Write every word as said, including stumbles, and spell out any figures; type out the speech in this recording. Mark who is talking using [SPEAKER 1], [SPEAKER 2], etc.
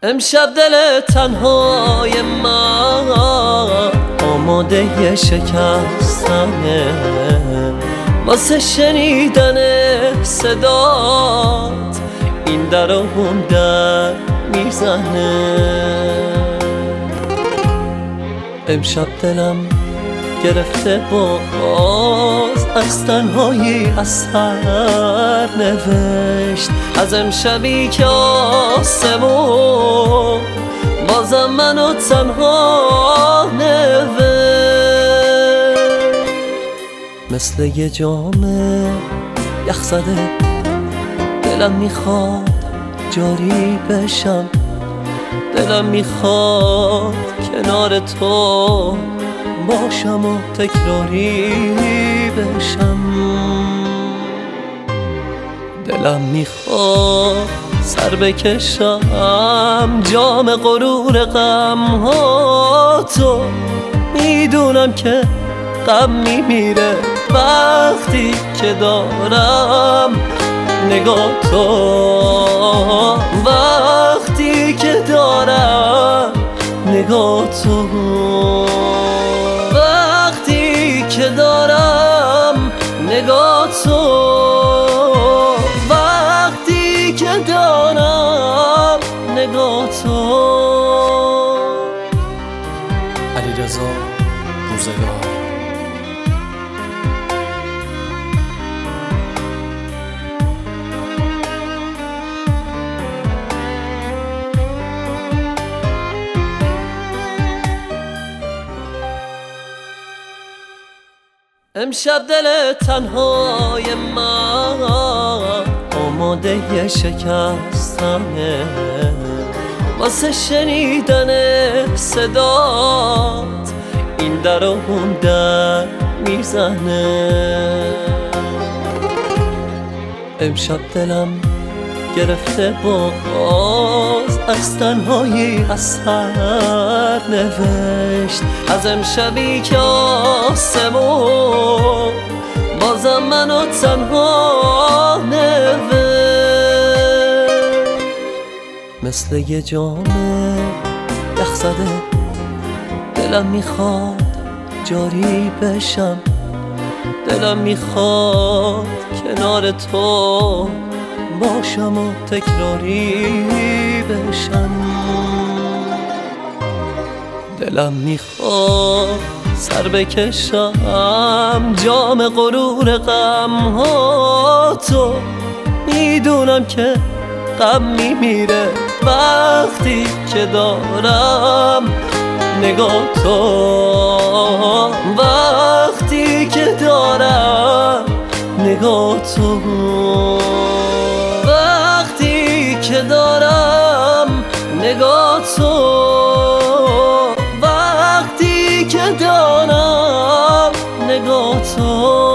[SPEAKER 1] امشب دل تنهای من آماده ی شکستنه، واسه شنیدن صدات این در و اون در میزنه. امشب دلم گرفته باز از تنهایی اثر نوشت، از امشبی که آسمون بازم منو تنها نوشت. مثل یه جام یخ زده دلم میخواد جاری بشم، دلم میخواد کنار تو باشم و تکراری بشم. دلم میخواد سر بکشم جام غرور غم ها تو، میدونم که غم میمیره وقتی که دارم نگاه تو، وقتی که دارم نگاه تو، وقتی که دارم نگاه تو، وقتی که دارم نگاه تو.
[SPEAKER 2] علیرضا روزگار.
[SPEAKER 1] امشب دل تنهای من آماده ی شکستنه، واسه شنیدن صدات این در و اون در میزنه. امشب دلم گرفته باز از تنهایی اثر نوشت، از امشبی که آسمون بازم منو تنها نوشت. مثل یه جام یخ زده دلم میخواد جاری بشم، دلم میخواد کنار تو باشم و تکراری بشم. دلم میخواد سر بکشم جام غرور غم ها تو، میدونم که غم میمیره وقتی که دارم نگاه تو، وقتی که دارم نگاه تو، وقتی که دارم نگاه تو، وقتی که دارم نگاه تو.